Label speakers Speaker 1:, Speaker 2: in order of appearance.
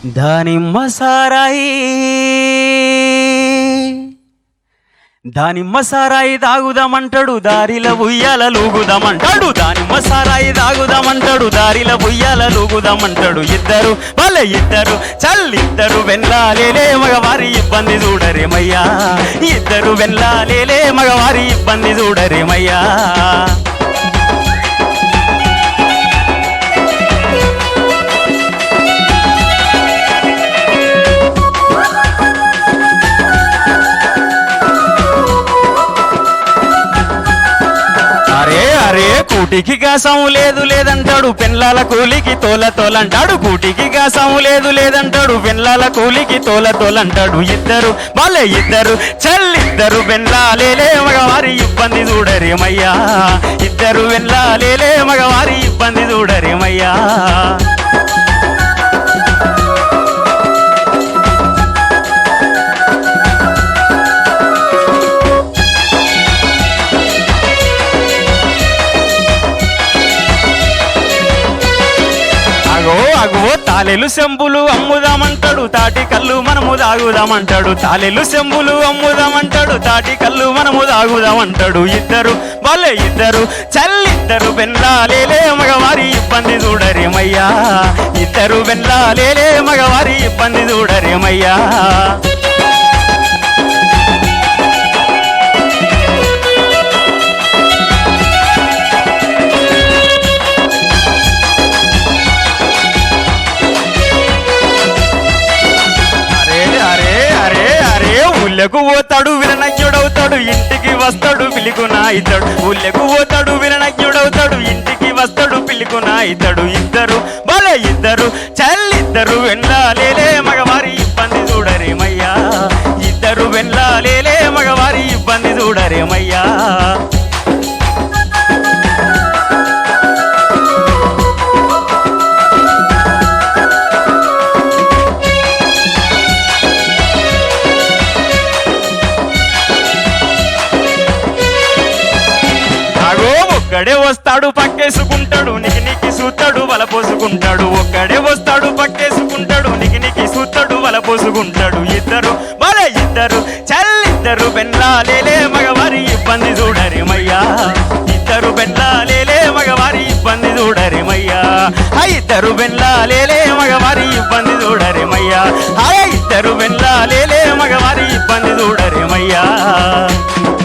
Speaker 1: దానిమ్మ సారాయి దానిమ్మ సారాయి తాగుదామంటాడు దారిల ఉయ్యాల లూగుదామంటాడు దానిమ్మ సారాయి తాగుదామంటాడు దారిల ఉయ్యాల లూగుదామంటాడు ఇద్దరు వాళ్ళే ఇద్దరు చల్లిద్దరు వెల్లాలేలే మగవారి ఇబ్బంది చూడరేమయ్యా ఇద్దరు వెల్లాలేలే మగవారి ఇబ్బంది చూడరేమయ్యా కూటికి గాసం లేదు లేదంటాడు పెన్లాల కూలికి తోల తోలంటాడు కూటికి గాసం లేదు లేదంటాడు పెన్లాల కూలికి తోల తోలంటాడు ఇద్దరు వాళ్ళే ఇద్దరు చల్లిద్దరు వెల్లాలేలే మగవారి ఇబ్బంది చూడరేమయ్యా ఇద్దరు వెల్లాలేలే మగవారి ఇబ్బంది చూడరేమయ్యా అగో తాలెలు సెంబులు అమ్ముదామంటాడు తాటి కళ్ళు మనము తాగుదామంటాడు తాలెలు సెంబులు అమ్ముదామంటాడు తాటి కళ్ళు మనము తాగుదామంటాడు ఇద్దరు వాళ్ళే ఇద్దరు చల్లిద్దరు వెల్లాలేలే మగవారి ఇబ్బంది చూడరేమయ్యా ఇద్దరు వెల్లాలేలే మగవారి ఇబ్బంది చూడరేమయ్యా ఊళ్ళకు పోతాడు వినజ్ఞుడవుతాడు ఇంటికి వస్తాడు పిలికునా ఇద్దడు ఊళ్ళకు పోతాడు వినజ్ఞుడవుతాడు ఇంటికి వస్తాడు పిలికునా ఇద్దడు ఇద్దరు వాళ్ళే ఇద్దరు చల్లిద్దరు వెల్లాలేలే మగవారి ఇబ్బంది చూడరేమయ్యా ఇద్దరు వెల్లాలేలే మగవారి ఇబ్బంది చూడరేమయ్యా ఒక్కడే వస్తాడు పక్కేసుకుంటాడు నికినికి సూతాడు వల పోసుకుంటాడు ఒక్కడే వస్తాడు పక్కేసుకుంటాడు నికినికి సూతాడు వల పోసుకుంటాడు ఇద్దరు వాళ్ళే ఇద్దరు చల్లిద్దరు వెల్లాలేలే మగవారి ఇబ్బంది చూడరేమయ్యా ఇద్దరు వెల్లాలేలే మగవారి ఇబ్బంది చూడరేమయ్యా ఇద్దరు వెల్లాలేలే మగవారి ఇబ్బంది చూడరేమయ్యా ఇద్దరు వెల్లాలేలే మగవారి ఇబ్బంది చూడరేమయ్యా